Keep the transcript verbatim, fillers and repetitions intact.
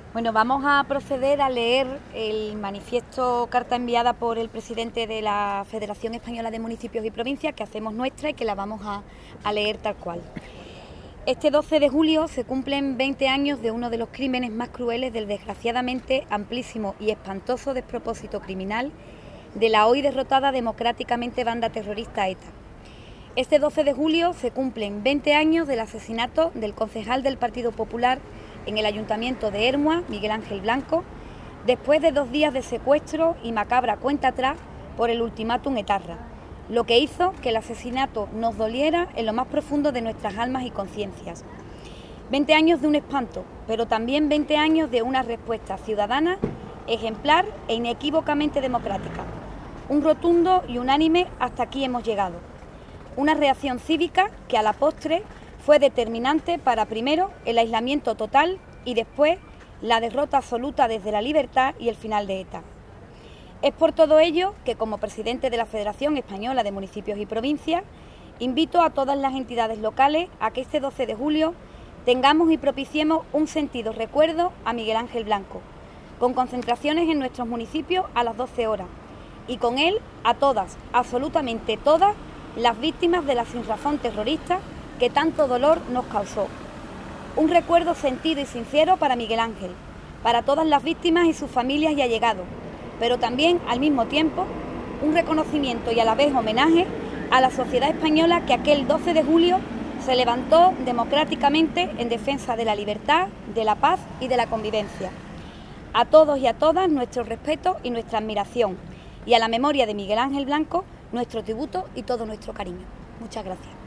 Bueno, vamos a proceder a leer el manifiesto, carta enviada por el presidente de la Federación Española de Municipios y Provincias, que hacemos nuestra y que la vamos a, a leer tal cual. Este doce de julio se cumplen veinte años de uno de los crímenes más crueles del desgraciadamente amplísimo y espantoso despropósito criminal de la hoy derrotada democráticamente banda terrorista ETA. Este doce de julio se cumplen veinte años del asesinato del concejal del Partido Popular en el Ayuntamiento de Hermua, Miguel Ángel Blanco, después de dos días de secuestro y macabra cuenta atrás por el ultimátum etarra, lo que hizo que el asesinato nos doliera en lo más profundo de nuestras almas y conciencias. veinte años de un espanto, pero también veinte años de una respuesta ciudadana, ejemplar e inequívocamente democrática. Un rotundo y unánime hasta aquí hemos llegado. Una reacción cívica que a la postre fue determinante para, primero, el aislamiento total y después la derrota absoluta desde la libertad y el final de ETA. Es por todo ello que, como presidente de la Federación Española de Municipios y Provincias, invito a todas las entidades locales a que este doce de julio tengamos y propiciemos un sentido recuerdo a Miguel Ángel Blanco, con concentraciones en nuestros municipios a las doce horas, y con él a todas, absolutamente todas, las víctimas de la sinrazón terrorista que tanto dolor nos causó. Un recuerdo sentido y sincero para Miguel Ángel, para todas las víctimas y sus familias y allegados, pero también, al mismo tiempo, un reconocimiento y a la vez homenaje a la sociedad española que aquel doce de julio se levantó democráticamente en defensa de la libertad, de la paz y de la convivencia. A todos y a todas nuestro respeto y nuestra admiración, y a la memoria de Miguel Ángel Blanco nuestro tributo y todo nuestro cariño. Muchas gracias.